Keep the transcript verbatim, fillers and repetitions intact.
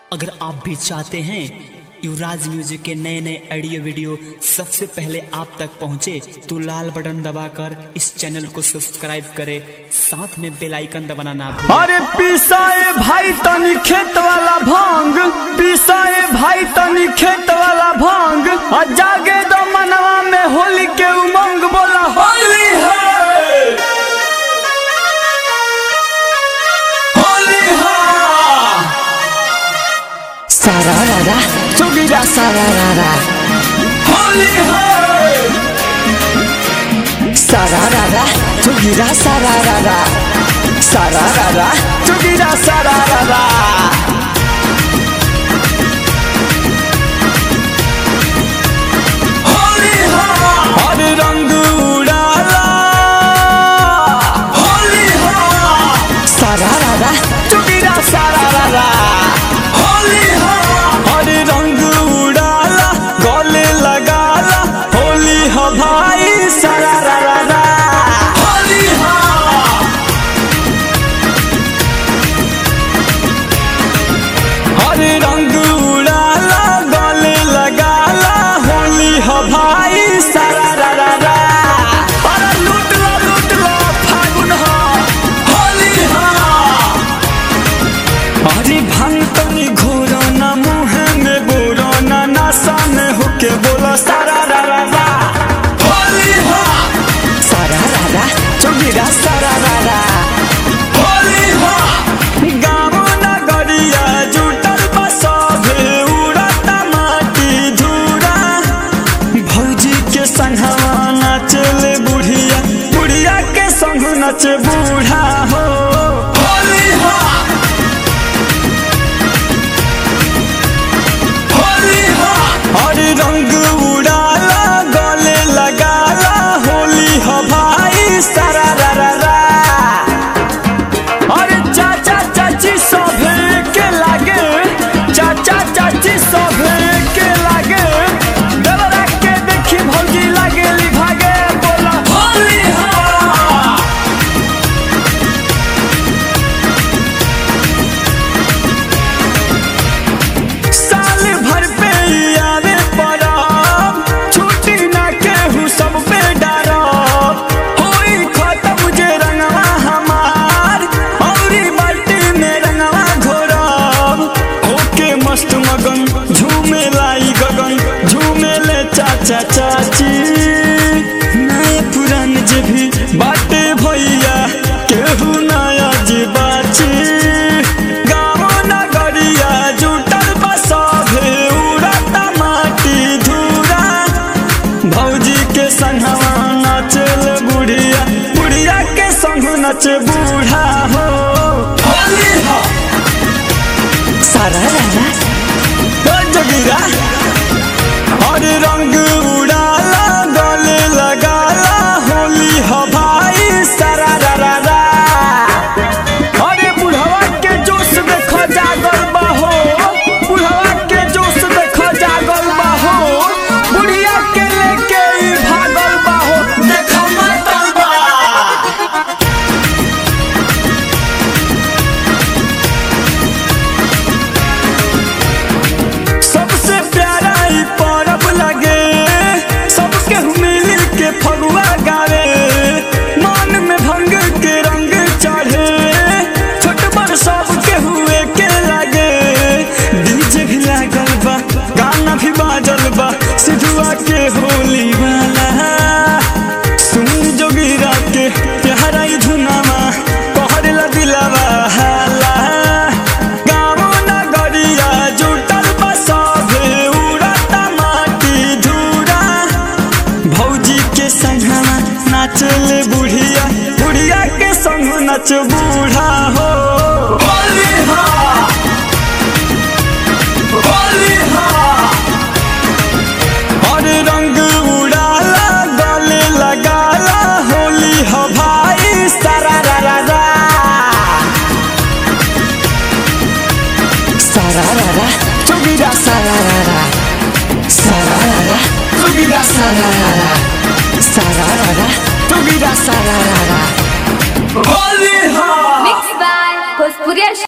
अगर आप भी चाहते हैं युवराज म्यूजिक के नए नए ऑडियो वीडियो सबसे पहले आप तक पहुंचे तो लाल बटन दबाकर इस चैनल को सब्सक्राइब करें, साथ में बेल आइकन दबाना ना भूलें। अरे पिसाए भाई तनी खेत वाला भांग, पिसाए भाई तनी खेत वाला भांग, और जागे दो मनवा में होली के उमंग, बोला होली है होली है। सारा रारा चुगिरा सारा रारा होली है। सारा रारा चुगिरा सारा रारा सारा रारा चुगिरा सारा रारा। होली है और रंग उड़ाला, होली है। सारा रारा चुगिरा सारा रारा। होली है और रंग उड़ाला, गले लगाला, होली है भाई सारा रारा। होली है और रंग उड़ाला, गले लगाला, होली है भाई सारा रारा। अरे लूट लो लूट लो फागुन है, होली है। अरे भांग तनी घोरो ना मुँह में बोरो ना, नशा में होके बोलो सारा रारा। होली है सारा रारा चुगिरा सारा रारा होली है। गाँव नगरिया जुटल बा सभे, उड़ता माटी धूरा, भौजी के संगवा नाचले बुढ़िया, बुढ़िया के संग नाचे बूढ़ा हो। होली है होली है और रंग उड़ाला, गले लगाला, होली है भाई सारा रारा। अरे चाचा चाची सभे के लागे, चाचा चाची सभे के लागे, डबरा के देखी भौजी लागे ली भागे, बोला होली है। साल भर पे आवे परब, छुट्टी ना केहू सब पे डरब, होई खत्म जे रंगवा हमार, औरी बाल्टी में रंगवा घोरब, होके मस्त मगन झूमे लाई गगन, झूमे ले चाचा चाची, नए पुरान जे भी बाटे भैया, केहू नया जे बाची, गाँव नगरिया जुटल बा सभे, उड़ता माटी धूरा, भौजी के संगवा नाचल बुढ़िया, बुढ़िया के संग नाचे बूढ़ा हो। होली है सारा रारा ओ जोगिरा और रंग उड़ाला, गले लगाला, होली है भाई सारा रारा। अरे बुढ़वा के जोश देखो जागल बा हो, बुढ़वा के जोश देखो जागल बा हो, बुढ़िया के लेके ही भागल बा हो, देखो मतल बा। सबसे प्यारा ई परब लगे, सबके मिल के फगुआ गावे, मन में भंग के रंग चढ़े, छोट बड़ सबके हुए के लगे, डीजे भी लागल बा, गाना भी बाजल बा, सिधुआ के होली वाला, सुन जोगिरा के प्यारा ई धुनामा, कहरला दिलावा हाला, गाँव नगरिया जुटल बा सभे, उड़ता माटी धूरा, भौजी के संगवा नाचले बुढ़िया, बुढ़िया के संग नाच बूढ़ा हो। होली है होली है और रंग उड़ाला, गले लगाला, होली है भाई सारा रारा। सारा रारा चुगिरा सारा रारा सारा रारा चुगिरा सारा रारा सारा रारा चुगिरा सारा रारा। होली है Mixed by Bhojpuriya